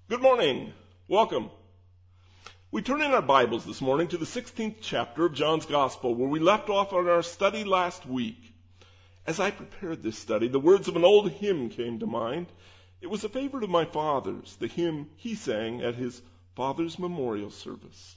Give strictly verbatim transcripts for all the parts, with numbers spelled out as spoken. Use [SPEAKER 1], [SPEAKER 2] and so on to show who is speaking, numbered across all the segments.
[SPEAKER 1] Good morning. Welcome. We turn in our Bibles this morning to the sixteenth chapter of John's Gospel, where we left off on our study last week. As I prepared this study, the words of an old hymn came to mind. It was a favorite of my father's, the hymn he sang at his father's memorial service.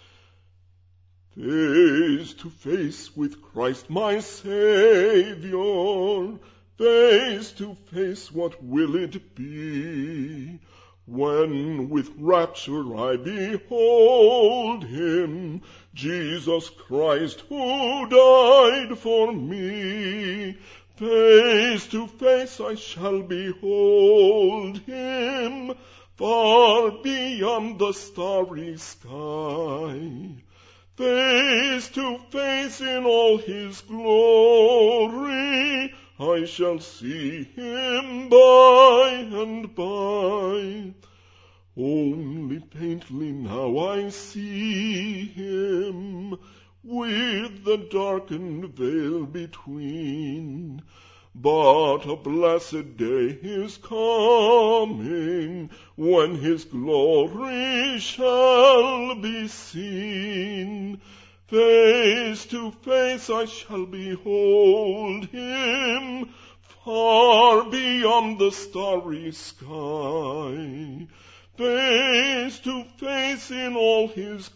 [SPEAKER 1] Face to face with Christ my Savior, face to face, what will it be? When with rapture I behold Him, Jesus Christ who died for me, face to face I shall behold Him, far beyond the starry sky. Face to face in all His glory, I shall see Him by and by. Only faintly now I see Him, with the darkened veil between. But a blessed day is coming, when His glory shall be seen. Face to face I shall behold Him, far beyond the starry sky. Face to face in all His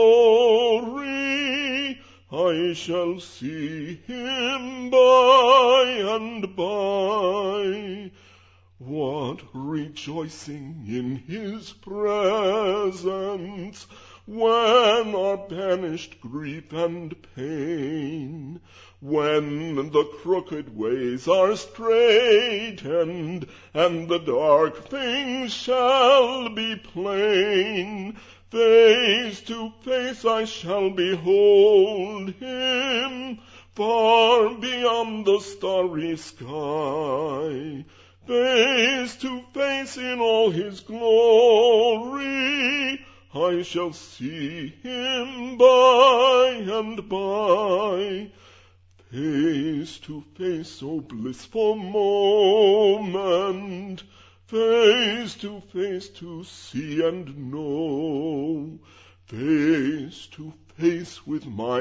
[SPEAKER 1] glory, I shall see Him by and by. What rejoicing in His presence, when are banished grief and pain, when the crooked ways are straightened, and the dark things shall be plain. Face to face I shall behold Him, far beyond the starry sky. Face to face in all His glory, I shall see Him by and by. Face to face, oh blissful moment, face to face to see and know, face to face with my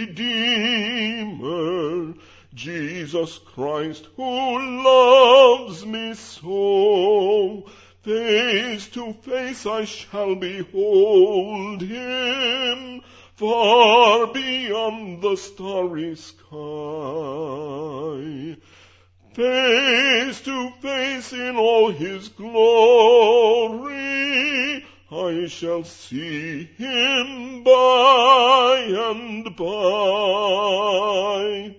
[SPEAKER 1] Redeemer, Jesus Christ who loves me so. Face to face I shall behold Him, far beyond the starry sky. Face to face in all His glory, I shall see Him by and by.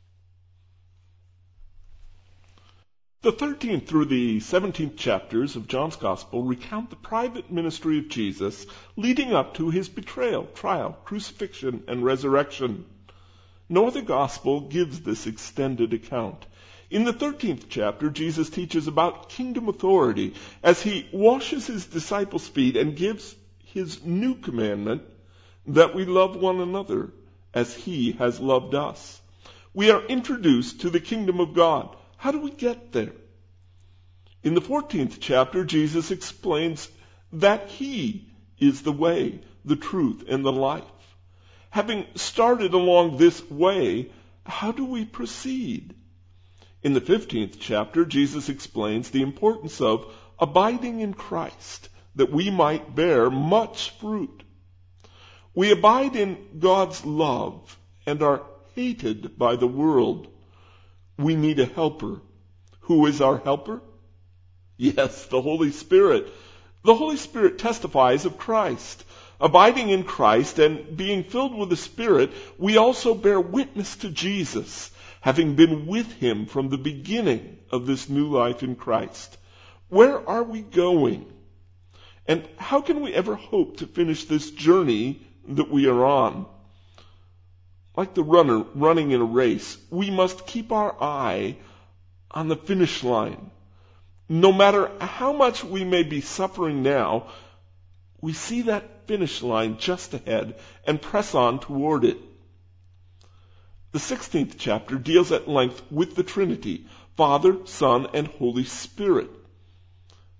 [SPEAKER 1] The thirteenth through the seventeenth chapters of John's Gospel recount the private ministry of Jesus leading up to His betrayal, trial, crucifixion, and resurrection. No other Gospel gives this extended account. In the thirteenth chapter, Jesus teaches about kingdom authority as He washes His disciples' feet and gives His new commandment that we love one another as He has loved us. We are introduced to the kingdom of God. How do we get there? In the fourteenth chapter, Jesus explains that He is the way, the truth, and the life. Having started along this way, how do we proceed? In the fifteenth chapter, Jesus explains the importance of abiding in Christ, that we might bear much fruit. We abide in God's love and are hated by the world. We need a helper. Who is our helper? Yes, the Holy Spirit. The Holy Spirit testifies of Christ. Abiding in Christ and being filled with the Spirit, we also bear witness to Jesus, having been with Him from the beginning of this new life in Christ. Where are we going? And how can we ever hope to finish this journey that we are on? Like the runner running in a race, we must keep our eye on the finish line. No matter how much we may be suffering now, we see that finish line just ahead and press on toward it. The sixteenth chapter deals at length with the Trinity, Father, Son, and Holy Spirit.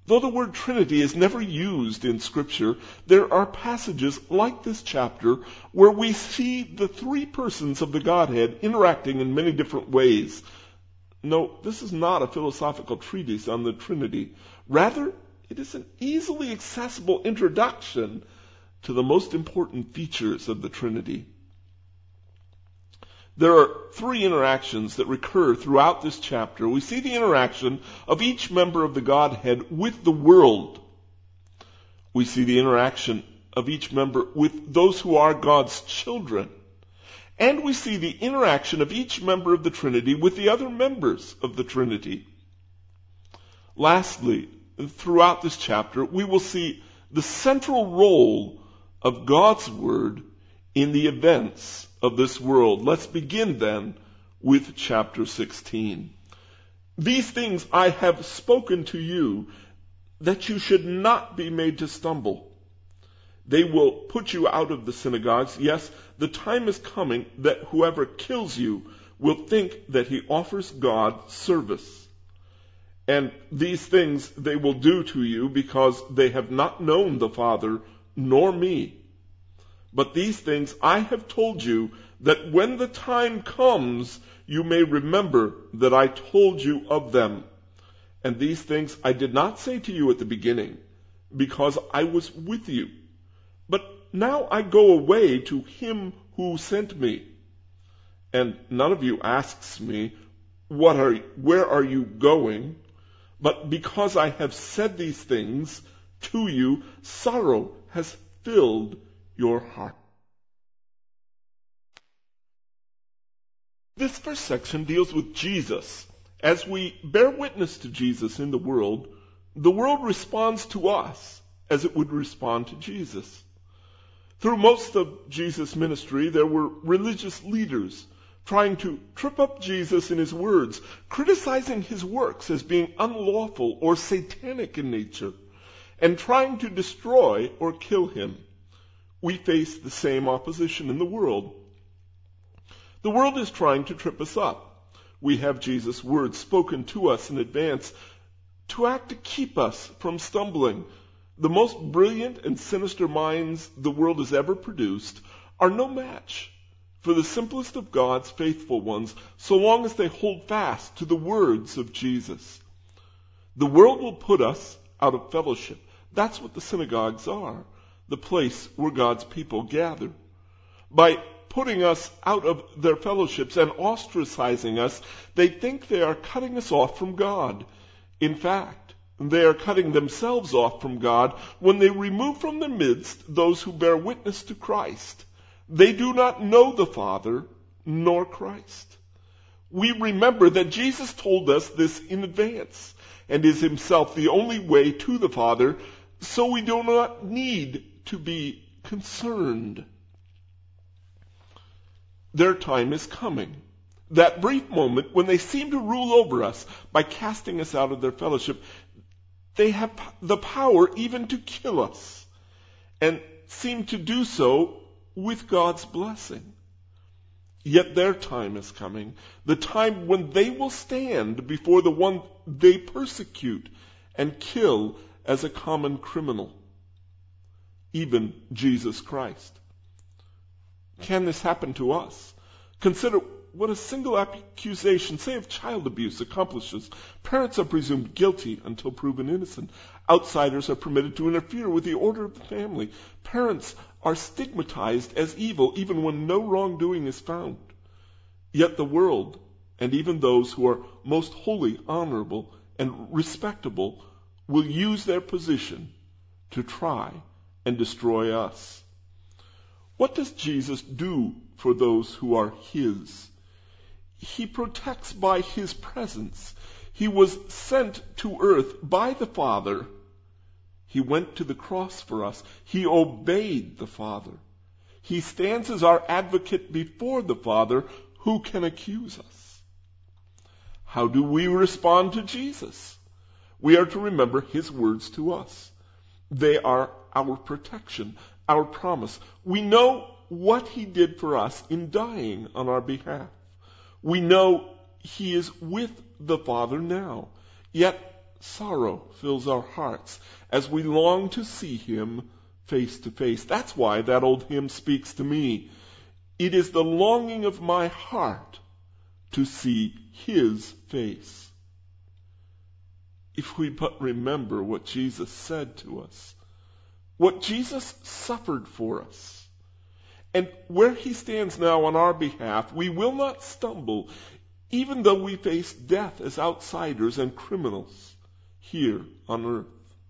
[SPEAKER 1] Though the word Trinity is never used in Scripture, there are passages like this chapter where we see the three persons of the Godhead interacting in many different ways. No, this is not a philosophical treatise on the Trinity. Rather, it is an easily accessible introduction to the most important features of the Trinity. There are three interactions that recur throughout this chapter. We see the interaction of each member of the Godhead with the world. We see the interaction of each member with those who are God's children. And we see the interaction of each member of the Trinity with the other members of the Trinity. Lastly, throughout this chapter, we will see the central role of God's Word in the events of this world. Let's begin then with chapter sixteen. These things I have spoken to you, that you should not be made to stumble. They will put you out of the synagogues. Yes, the time is coming that whoever kills you will think that he offers God service. And these things they will do to you because they have not known the Father nor me. But these things I have told you, that when the time comes, you may remember that I told you of them. And these things I did not say to you at the beginning, because I was with you. But now I go away to him who sent me. And none of you asks me, what are, where are you going? But because I have said these things to you, sorrow has filled your heart. This first section deals with Jesus. As we bear witness to Jesus in the world, the world responds to us as it would respond to Jesus. Through most of Jesus' ministry, there were religious leaders trying to trip up Jesus in his words, criticizing his works as being unlawful or satanic in nature, and trying to destroy or kill him. We face the same opposition in the world. The world is trying to trip us up. We have Jesus' words spoken to us in advance to act to keep us from stumbling. The most brilliant and sinister minds the world has ever produced are no match for the simplest of God's faithful ones, so long as they hold fast to the words of Jesus. The world will put us out of fellowship. That's what the synagogues are, the place where God's people gather. By putting us out of their fellowships and ostracizing us, they think they are cutting us off from God. In fact, they are cutting themselves off from God when they remove from their midst those who bear witness to Christ. They do not know the Father nor Christ. We remember that Jesus told us this in advance and is himself the only way to the Father, so we do not need to be concerned. Their time is coming. That brief moment when they seem to rule over us by casting us out of their fellowship, they have the power even to kill us, and seem to do so with God's blessing. Yet their time is coming, the time when they will stand before the one they persecute and kill as a common criminal, even Jesus Christ. Can this happen to us? Consider what a single accusation, say of child abuse, accomplishes. Parents are presumed guilty until proven innocent. Outsiders are permitted to interfere with the order of the family. Parents are stigmatized as evil even when no wrongdoing is found. Yet the world, and even those who are most holy, honorable, and respectable, will use their position to try and destroy us. What does Jesus do for those who are his? He protects by his presence. He was sent to earth by the Father. He went to the cross for us. He obeyed the Father. He stands as our advocate before the Father. Who can accuse us? How do we respond to Jesus? We are to remember his words to us. They are our protection, our promise. We know what he did for us in dying on our behalf. We know he is with the Father now. Yet sorrow fills our hearts as we long to see him face to face. That's why that old hymn speaks to me. It is the longing of my heart to see his face. If we but remember what Jesus said to us, what Jesus suffered for us, and where he stands now on our behalf, we will not stumble, even though we face death as outsiders and criminals here on earth.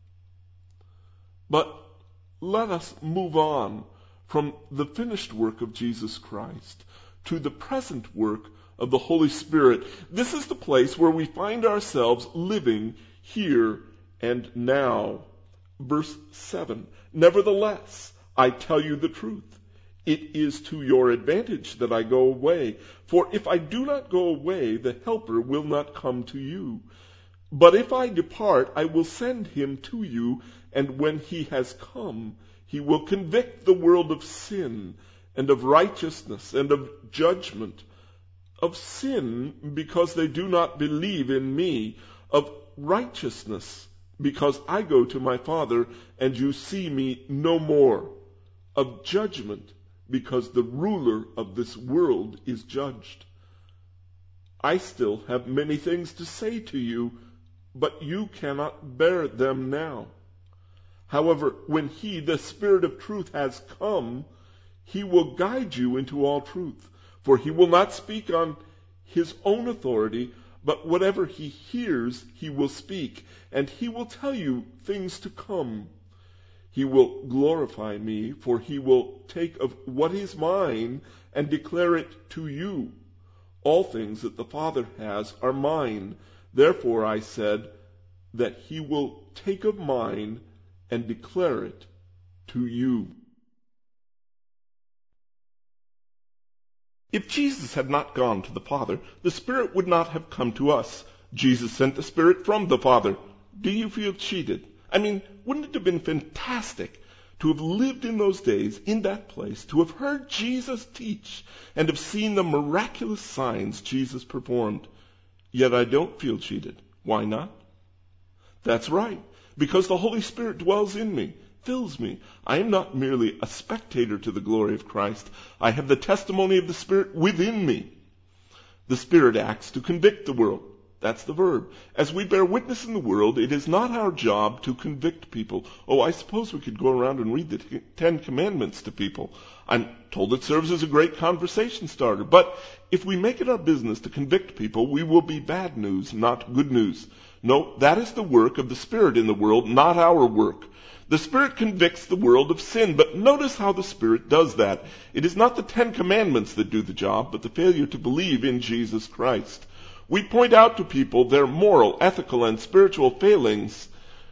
[SPEAKER 1] But let us move on from the finished work of Jesus Christ to the present work of the Holy Spirit. This is the place where we find ourselves living here and now. Verse seven, nevertheless, I tell you the truth. It is to your advantage that I go away. For if I do not go away, the Helper will not come to you. But if I depart, I will send him to you, and when he has come, he will convict the world of sin, and of righteousness, and of judgment. Of sin, because they do not believe in me. Of righteousness, because I go to my Father, and you see me no more. Of judgment, because the ruler of this world is judged. I still have many things to say to you, but you cannot bear them now. However, when he, the Spirit of truth, has come, he will guide you into all truth. For he will not speak on his own authority, but whatever he hears, he will speak, and he will tell you things to come. He will glorify me, for he will take of what is mine and declare it to you. All things that the Father has are mine. Therefore I said that he will take of mine and declare it to you. If Jesus had not gone to the Father, the Spirit would not have come to us. Jesus sent the Spirit from the Father. Do you feel cheated? I mean, wouldn't it have been fantastic to have lived in those days, in that place, to have heard Jesus teach, and have seen the miraculous signs Jesus performed? Yet I don't feel cheated. Why not? That's right, because the Holy Spirit dwells in me, fills me. I am not merely a spectator to the glory of Christ. I have the testimony of the Spirit within me. The Spirit acts to convict the world. That's the verb. As we bear witness in the world, it is not our job to convict people. Oh, I suppose we could go around and read the Ten Commandments to people. I'm told it serves as a great conversation starter. But if we make it our business to convict people, we will be bad news, not good news. No, that is the work of the Spirit in the world, not our work. The Spirit convicts the world of sin, but notice how the Spirit does that. It is not the Ten Commandments that do the job, but the failure to believe in Jesus Christ. We point out to people their moral, ethical, and spiritual failings,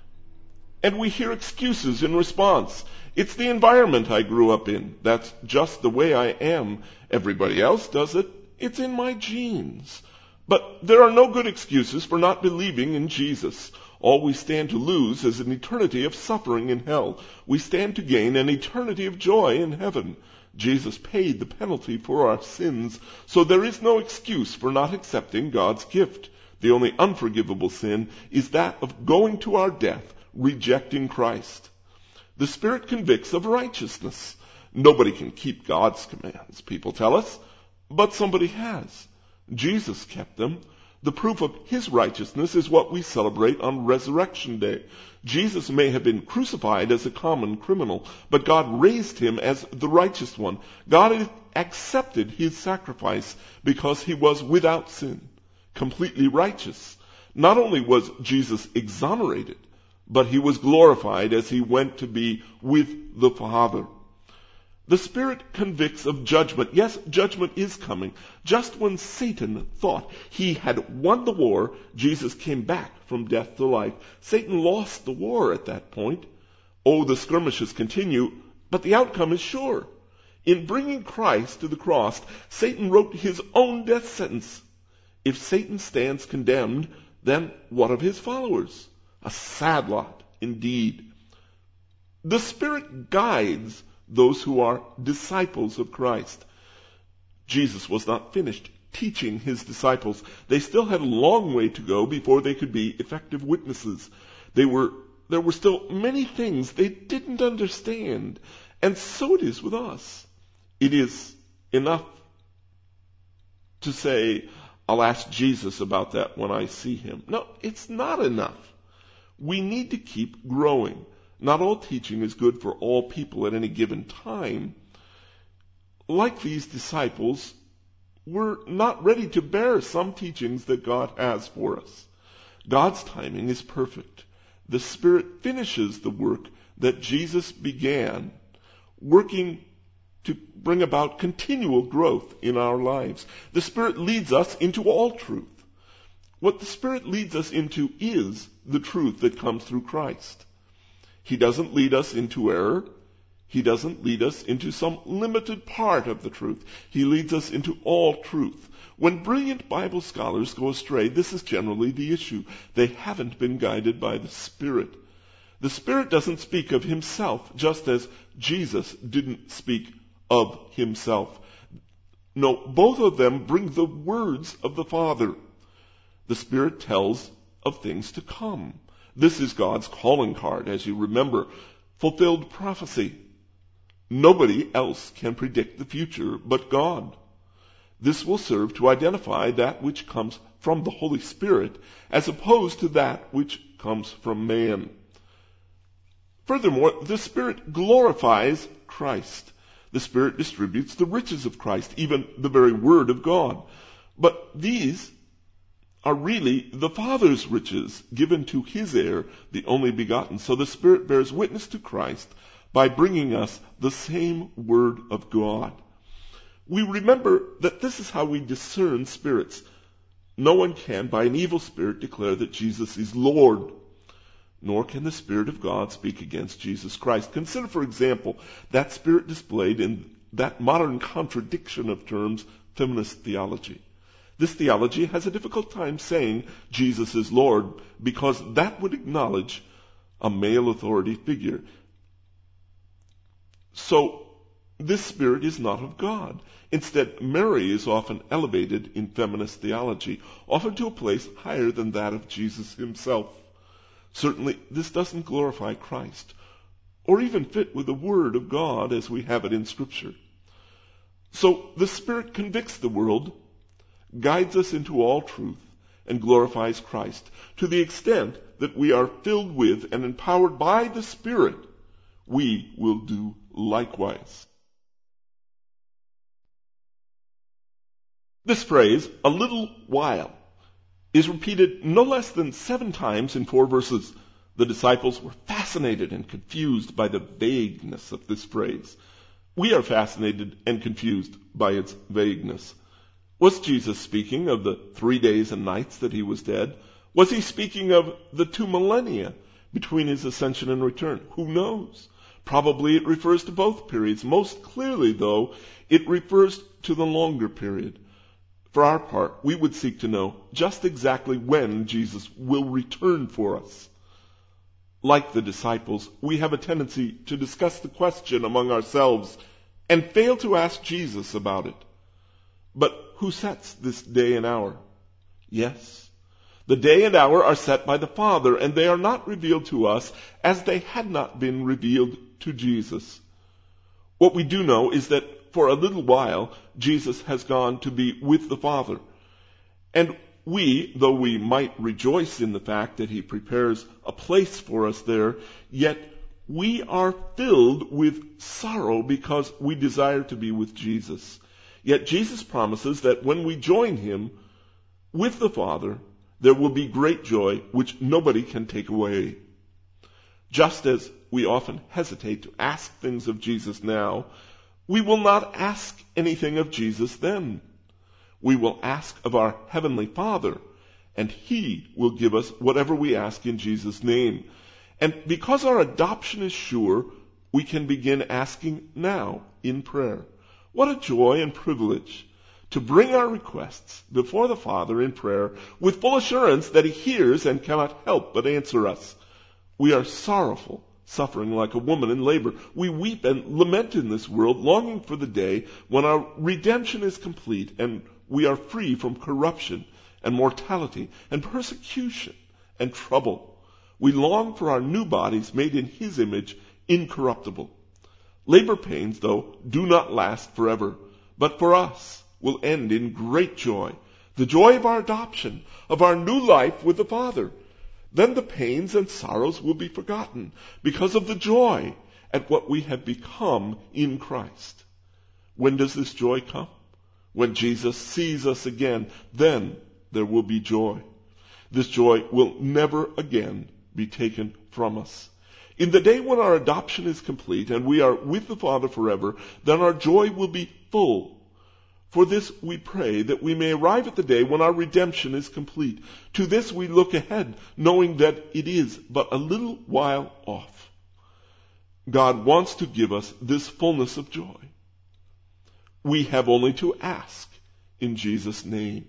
[SPEAKER 1] and we hear excuses in response. It's the environment I grew up in. That's just the way I am. Everybody else does it. It's in my genes. But there are no good excuses for not believing in Jesus. All we stand to lose is an eternity of suffering in hell. We stand to gain an eternity of joy in heaven. Jesus paid the penalty for our sins, so there is no excuse for not accepting God's gift. The only unforgivable sin is that of going to our death, rejecting Christ. The Spirit convicts of righteousness. Nobody can keep God's commands, people tell us, but somebody has. Jesus kept them. The proof of his righteousness is what we celebrate on Resurrection Day. Jesus may have been crucified as a common criminal, but God raised him as the righteous one. God accepted his sacrifice because he was without sin, completely righteous. Not only was Jesus exonerated, but he was glorified as he went to be with the Father. The Spirit convicts of judgment. Yes, judgment is coming. Just when Satan thought he had won the war, Jesus came back from death to life. Satan lost the war at that point. Oh, the skirmishes continue, but the outcome is sure. In bringing Christ to the cross, Satan wrote his own death sentence. If Satan stands condemned, then what of his followers? A sad lot indeed. The Spirit guides those who are disciples of Christ. Jesus was not finished teaching his disciples. They still had a long way to go before they could be effective witnesses. They were, there were still many things they didn't understand. And so it is with us. It is enough to say, I'll ask Jesus about that when I see him. No, it's not enough. We need to keep growing. Not all teaching is good for all people at any given time. Like these disciples, we're not ready to bear some teachings that God has for us. God's timing is perfect. The Spirit finishes the work that Jesus began, working to bring about continual growth in our lives. The Spirit leads us into all truth. What the Spirit leads us into is the truth that comes through Christ. He doesn't lead us into error. He doesn't lead us into some limited part of the truth. He leads us into all truth. When brilliant Bible scholars go astray, this is generally the issue. They haven't been guided by the Spirit. The Spirit doesn't speak of himself, just as Jesus didn't speak of himself. No, both of them bring the words of the Father. The Spirit tells of things to come. This is God's calling card, as you remember. Fulfilled prophecy. Nobody else can predict the future but God. This will serve to identify that which comes from the Holy Spirit as opposed to that which comes from man. Furthermore, the Spirit glorifies Christ. The Spirit distributes the riches of Christ, even the very Word of God. But these are really the Father's riches given to his heir, the only begotten. So the Spirit bears witness to Christ by bringing us the same Word of God. We remember that this is how we discern spirits. No one can, by an evil spirit, declare that Jesus is Lord, nor can the Spirit of God speak against Jesus Christ. Consider, for example, that spirit displayed in that modern contradiction of terms, feminist theology. This theology has a difficult time saying Jesus is Lord because that would acknowledge a male authority figure. So, this spirit is not of God. Instead, Mary is often elevated in feminist theology, often to a place higher than that of Jesus himself. Certainly, this doesn't glorify Christ, or even fit with the Word of God as we have it in Scripture. So, the Spirit convicts the world, guides us into all truth, and glorifies Christ. To the extent that we are filled with and empowered by the Spirit, we will do likewise. This phrase, a little while, is repeated no less than seven times in four verses. The disciples were fascinated and confused by the vagueness of this phrase. We are fascinated and confused by its vagueness. Was Jesus speaking of the three days and nights that he was dead? Was he speaking of the two millennia between his ascension and return? Who knows? Probably it refers to both periods. Most clearly, though, it refers to the longer period. For our part, we would seek to know just exactly when Jesus will return for us. Like the disciples, we have a tendency to discuss the question among ourselves and fail to ask Jesus about it. But who sets this day and hour? Yes, the day and hour are set by the Father, and they are not revealed to us as they had not been revealed to Jesus. What we do know is that for a little while, Jesus has gone to be with the Father. And we, though we might rejoice in the fact that he prepares a place for us there, yet we are filled with sorrow because we desire to be with Jesus. Yet Jesus promises that when we join him with the Father, there will be great joy which nobody can take away. Just as we often hesitate to ask things of Jesus now, we will not ask anything of Jesus then. We will ask of our Heavenly Father, and he will give us whatever we ask in Jesus' name. And because our adoption is sure, we can begin asking now in prayer. What a joy and privilege to bring our requests before the Father in prayer with full assurance that he hears and cannot help but answer us. We are sorrowful, suffering like a woman in labor. We weep and lament in this world, longing for the day when our redemption is complete and we are free from corruption and mortality and persecution and trouble. We long for our new bodies made in His image, incorruptible. Labor pains, though, do not last forever, but for us will end in great joy, the joy of our adoption, of our new life with the Father. Then the pains and sorrows will be forgotten because of the joy at what we have become in Christ. When does this joy come? When Jesus sees us again, then there will be joy. This joy will never again be taken from us. In the day when our adoption is complete and we are with the Father forever, then our joy will be full. For this we pray, that we may arrive at the day when our redemption is complete. To this we look ahead, knowing that it is but a little while off. God wants to give us this fullness of joy. We have only to ask in Jesus' name.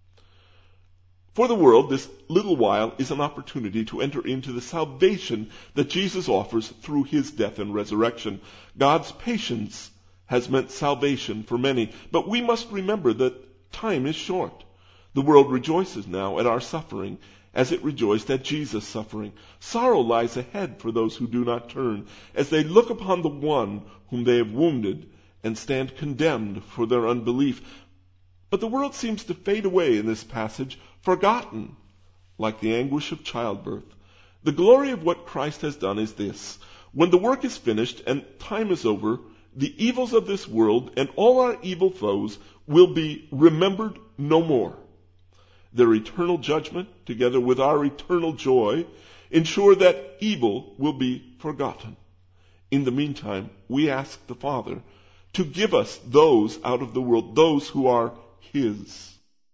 [SPEAKER 1] For the world, this little while is an opportunity to enter into the salvation that Jesus offers through His death and resurrection. God's patience has meant salvation for many, but we must remember that time is short. The world rejoices now at our suffering as it rejoiced at Jesus' suffering. Sorrow lies ahead for those who do not turn, as they look upon the one whom they have wounded and stand condemned for their unbelief. But the world seems to fade away in this passage, forgotten, like the anguish of childbirth. The glory of what Christ has done is this: when the work is finished and time is over, the evils of this world and all our evil foes will be remembered no more. Their eternal judgment, together with our eternal joy, ensure that evil will be forgotten. In the meantime, we ask the Father to give us those out of the world, those who are His.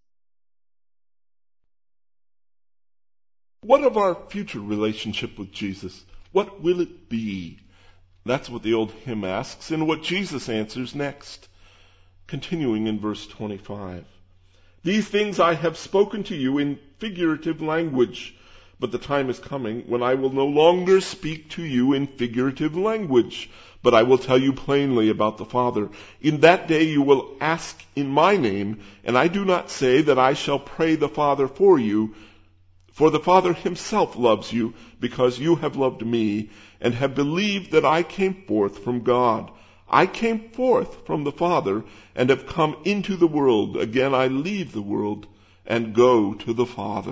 [SPEAKER 1] What of our future relationship with Jesus? What will it be? That's what the old hymn asks, and what Jesus answers next. Continuing in verse twenty-five. These things I have spoken to you in figurative language, but the time is coming when I will no longer speak to you in figurative language, but I will tell you plainly about the Father. In that day you will ask in my name, and I do not say that I shall pray the Father for you, for the Father Himself loves you, because you have loved me, and have believed that I came forth from God. I came forth from the Father, and have come into the world. Again I leave the world, and go to the Father.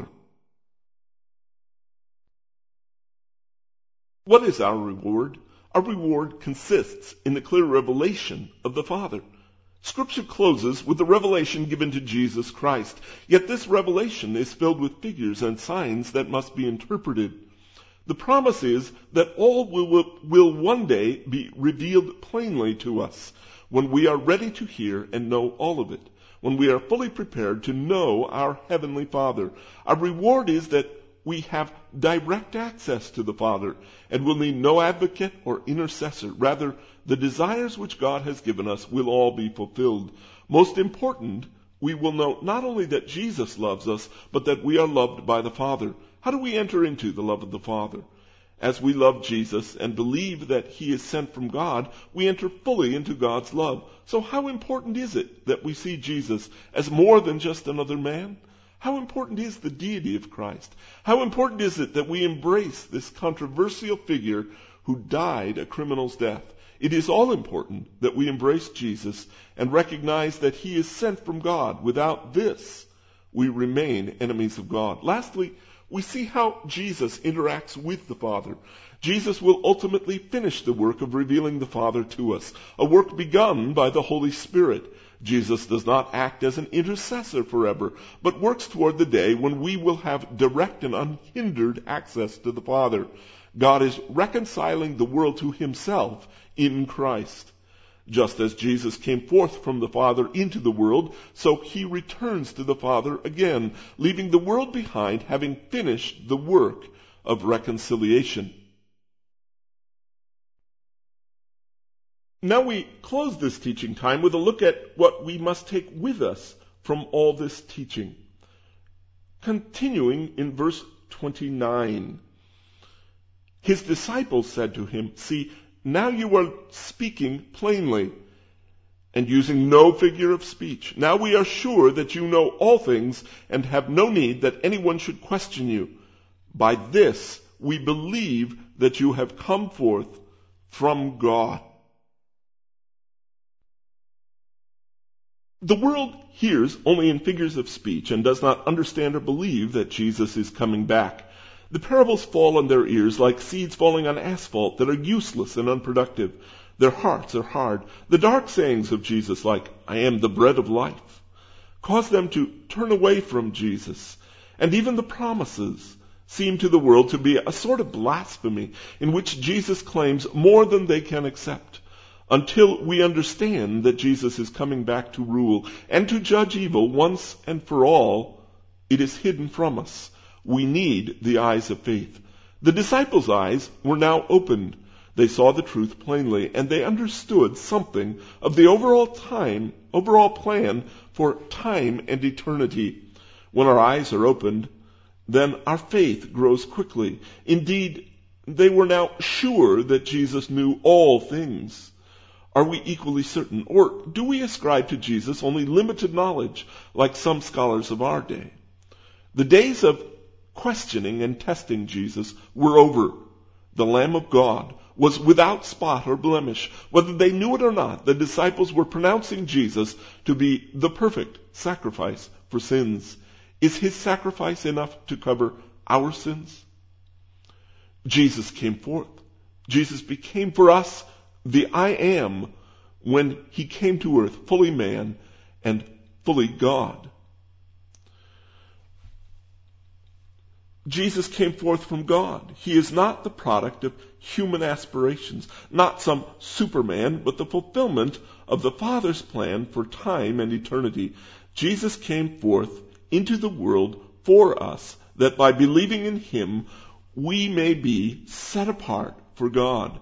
[SPEAKER 1] What is our reward? Our reward consists in the clear revelation of the Father. Scripture closes with the revelation given to Jesus Christ. Yet this revelation is filled with figures and signs that must be interpreted. The promise is that all will, will one day be revealed plainly to us when we are ready to hear and know all of it, when we are fully prepared to know our Heavenly Father. Our reward is that we have direct access to the Father and will need no advocate or intercessor. Rather, the desires which God has given us will all be fulfilled. Most important, we will know not only that Jesus loves us, but that we are loved by the Father. How do we enter into the love of the Father? As we love Jesus and believe that He is sent from God, we enter fully into God's love. So how important is it that we see Jesus as more than just another man? How important is the deity of Christ? How important is it that we embrace this controversial figure who died a criminal's death? It is all important that we embrace Jesus and recognize that He is sent from God. Without this, we remain enemies of God. Lastly, we see how Jesus interacts with the Father. Jesus will ultimately finish the work of revealing the Father to us, a work begun by the Holy Spirit. Jesus does not act as an intercessor forever, but works toward the day when we will have direct and unhindered access to the Father. God is reconciling the world to Himself in Christ. Just as Jesus came forth from the Father into the world, so He returns to the Father again, leaving the world behind, having finished the work of reconciliation. Now we close this teaching time with a look at what we must take with us from all this teaching. Continuing in verse twenty-nine. His disciples said to Him, "See, now you are speaking plainly, and using no figure of speech. Now we are sure that you know all things and have no need that anyone should question you. By this we believe that you have come forth from God. The world hears only in figures of speech and does not understand or believe that Jesus is coming back. The parables fall on their ears like seeds falling on asphalt that are useless and unproductive. Their hearts are hard. The dark sayings of Jesus, like, I am the bread of life, cause them to turn away from Jesus. And even the promises seem to the world to be a sort of blasphemy in which Jesus claims more than they can accept. Until we understand that Jesus is coming back to rule and to judge evil once and for all, it is hidden from us. We need the eyes of faith. The disciples' eyes were now opened. They saw the truth plainly, and they understood something of the overall time, overall plan for time and eternity. When our eyes are opened, then our faith grows quickly. Indeed, they were now sure that Jesus knew all things. Are we equally certain, or do we ascribe to Jesus only limited knowledge, like some scholars of our day? The days of questioning and testing Jesus were over. The Lamb of God was without spot or blemish. Whether they knew it or not, the disciples were pronouncing Jesus to be the perfect sacrifice for sins. Is his sacrifice enough to cover our sins? Jesus came forth. Jesus became for us the I am when he came to earth, fully man and fully God. Jesus came forth from God. He is not the product of human aspirations, not some Superman, but the fulfillment of the Father's plan for time and eternity. Jesus came forth into the world for us, that by believing in him, we may be set apart for God.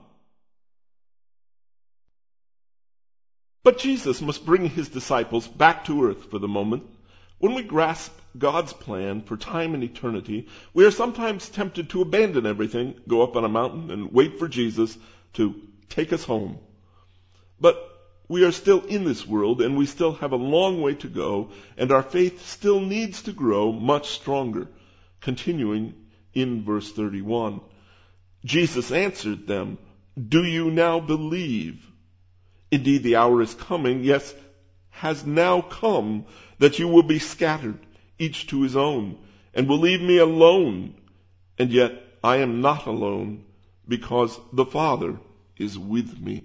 [SPEAKER 1] But Jesus must bring his disciples back to earth for the moment. When we grasp God's plan for time and eternity, we are sometimes tempted to abandon everything, go up on a mountain, and wait for Jesus to take us home. But we are still in this world, and we still have a long way to go, and our faith still needs to grow much stronger. Continuing in verse thirty-one, Jesus answered them, Do you now believe? Indeed, the hour is coming, yes, has now come, that you will be scattered, each to his own, and will leave me alone. And yet I am not alone, because the Father is with me.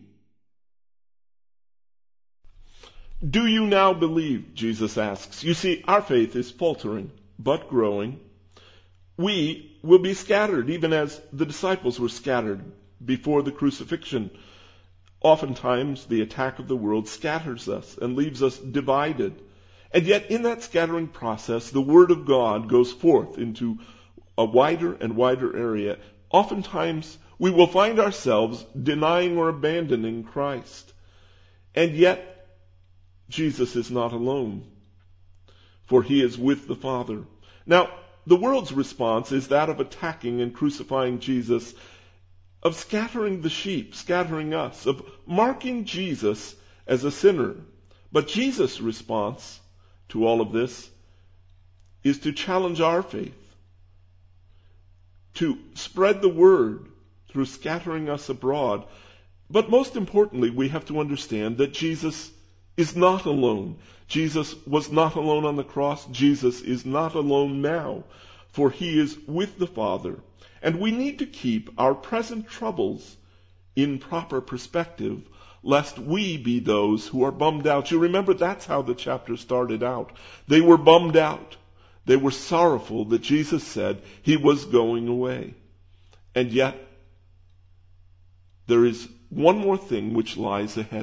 [SPEAKER 1] Do you now believe? Jesus asks. You see, our faith is faltering, but growing. We will be scattered, even as the disciples were scattered before the crucifixion. Oftentimes, the attack of the world scatters us and leaves us divided. And yet, in that scattering process, the Word of God goes forth into a wider and wider area. Oftentimes, we will find ourselves denying or abandoning Christ. And yet, Jesus is not alone, for he is with the Father. Now, the world's response is that of attacking and crucifying Jesus, of scattering the sheep, scattering us, of marking Jesus as a sinner. But Jesus' response to all of this is to challenge our faith, to spread the word through scattering us abroad. But most importantly, we have to understand that Jesus is not alone. Jesus was not alone on the cross. Jesus is not alone now, for he is with the Father. And we need to keep our present troubles in proper perspective, lest we be those who are bummed out. You remember that's how the chapter started out. They were bummed out. They were sorrowful that Jesus said he was going away. And yet, there is one more thing which lies ahead.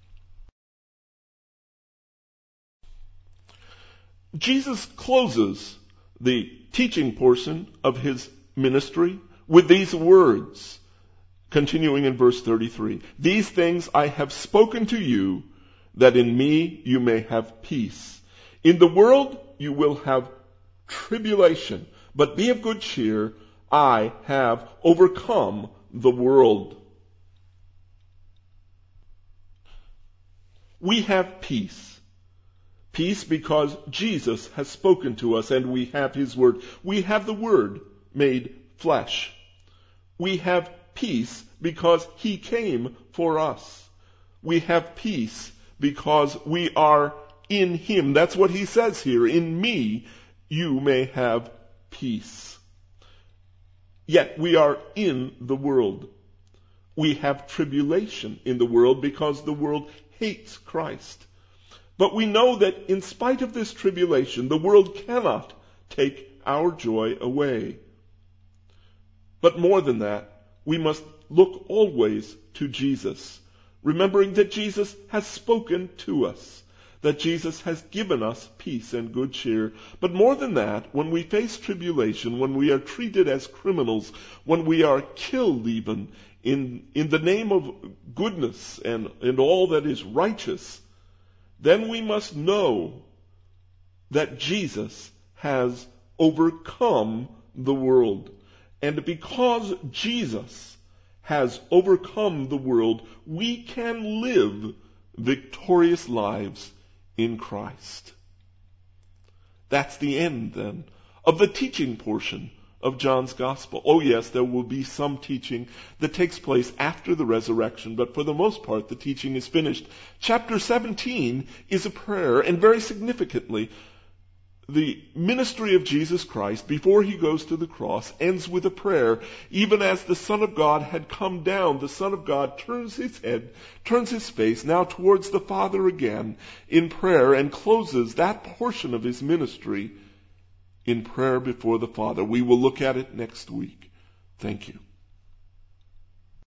[SPEAKER 1] Jesus closes the teaching portion of his ministry with these words, continuing in verse thirty-three. These things I have spoken to you, that in me you may have peace. In the world you will have tribulation, but be of good cheer. I have overcome the world. We have peace. Peace because Jesus has spoken to us and we have His Word. We have the Word made flesh. We have peace because He came for us. We have peace because we are in Him. That's what He says here. In me you may have peace. Yet we are in the world. We have tribulation in the world because the world hates Christ. But we know that in spite of this tribulation, the world cannot take our joy away. But more than that, we must look always to Jesus, remembering that Jesus has spoken to us, that Jesus has given us peace and good cheer. But more than that, when we face tribulation, when we are treated as criminals, when we are killed even in, in the name of goodness and, and all that is righteous, then we must know that Jesus has overcome the world. And because Jesus has overcome the world, we can live victorious lives in Christ. That's the end, then, of the teaching portion of John's Gospel. Oh yes, there will be some teaching that takes place after the resurrection, but for the most part, the teaching is finished. Chapter seventeen is a prayer, and very significantly, the ministry of Jesus Christ, before He goes to the cross, ends with a prayer. Even as the Son of God had come down, the Son of God turns His head, turns His face now towards the Father again in prayer, and closes that portion of His ministry in prayer before the Father. We will look at it next week. Thank you.